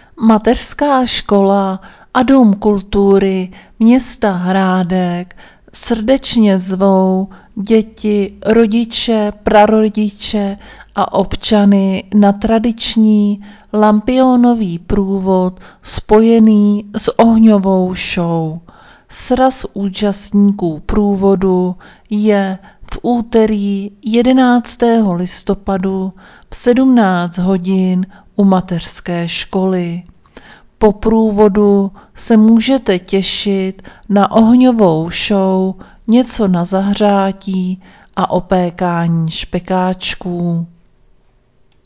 Mateřská škola a Dům kultury města Hrádek srdečně zvou děti, rodiče, prarodiče a občany na tradiční lampionový průvod spojený s ohňovou show. Sraz účastníků průvodu je v úterý 11. listopadu v 17 hodin u mateřské školy. Po průvodu se můžete těšit na ohňovou show, něco na zahřátí a opékání špekáčků.